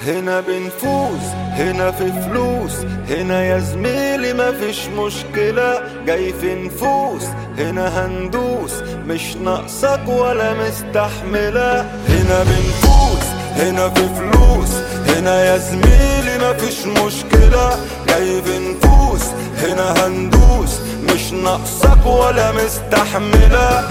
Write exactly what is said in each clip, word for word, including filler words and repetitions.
هنا بنفوز، هنا في فلوس، هنا يا زميلي مفيش مشكلة. جاي في نفوس، هنا هندوس، مش ناقصك ولا مستحملة. هنا بنفوز، هنا في فلوس، هنا يا زميلي مفيش مشكلة. جاي في نفوس، هنا هندوس، مش ناقصك ولا مستحملة.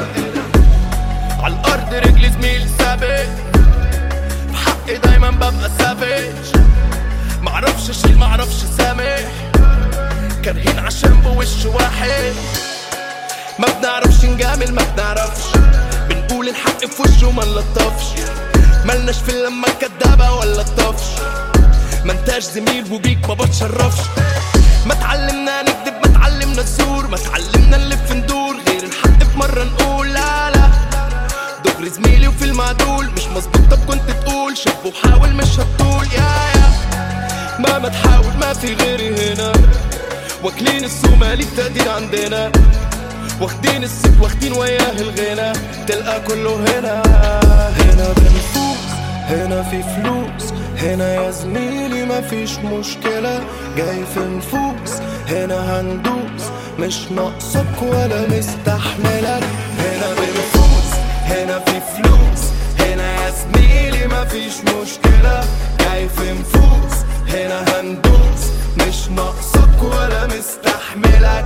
عالأرض رجلي زميل ثابت، بحقي دايما ببقى سافيج. معرفش اشيل معرفش سامح، كارهين عشان بوش واحد. ما بنعرفش نجامل ما بنعرفش، بنقول الحق في وشه وما نلطفش. ملناش في اللمة الكدابة ولا الطفش، ما انتاش زميل وبيك ما بتشرفش. ما تعلمنا نكدب ما تعلمنا الزور، ما تعلمنا نلف ندور غير الحق في مرة نقول لا لا. دغري زميلي وفي المعدول مش مظبوط، طب كنت تقول شاب وحاول مش هتطول. يا يا ما ما تحاول ما في غيري هنا، واكلين الصومالي التقدير عندنا، واخدين الست واخدين وياه الغنى، تلقى كله هنا. هنا بنفوز، هنا في فلوس، هنا يا زميلي مفيش مشكلة. جاي في نفوس، هنا هندوس، مش ناقصك ولا مستحملك. هنا بنفوز، هنا في فلوس، هنا يا زميلي مفيش مشكلة. جاي في نفوس، هنا هندوس، مش ناقصك ولا مستحملك.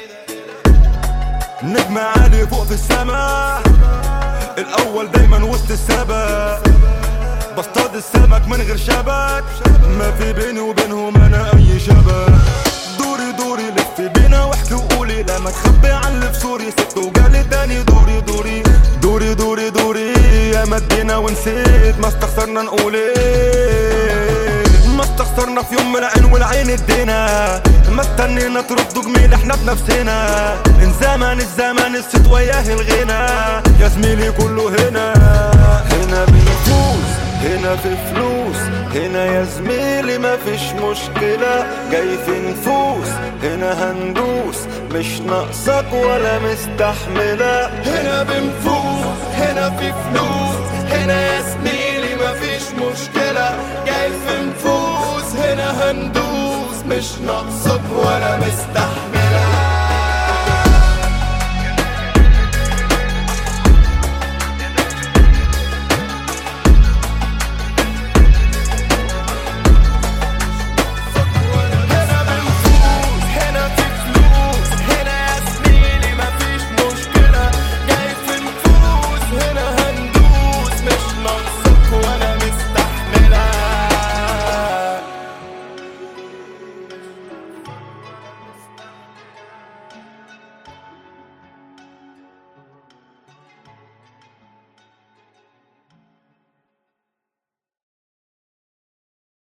نجم عالي فوق في السما، الأول دايما وسط السبق. بصطاد السمك من غير شبك، ما في بيني وبينهم أنا أي شبك. دوري دوري لف بينا واحكي وقولي، لما تخبي عن اللي في سوري سبت وجالي تاني. دوري دوري دوري دوري دوري يا مدينا ونسيت، ما استخسرنا نقول ايه. ما استخسرنا في يوم من العين والعين ادينا، ما استنينا تردوا جميل احنا بنفسنا. من زمان الزمان الست وياه الغنى، يا زميلي كله هنا. هنا بنفوز، هنا في فلوس، هنا يا زميلي مفيش مشكلة. جاي في نفوس، هنا هندوس، مش ناقصك ولا مستحملة. هنا بنفوز، هنا في فلوس، هنا يا زميلي مفيش مشكلة. جاي في نفوس، هنا هندوس، مش ناقصك ولا مستحملة.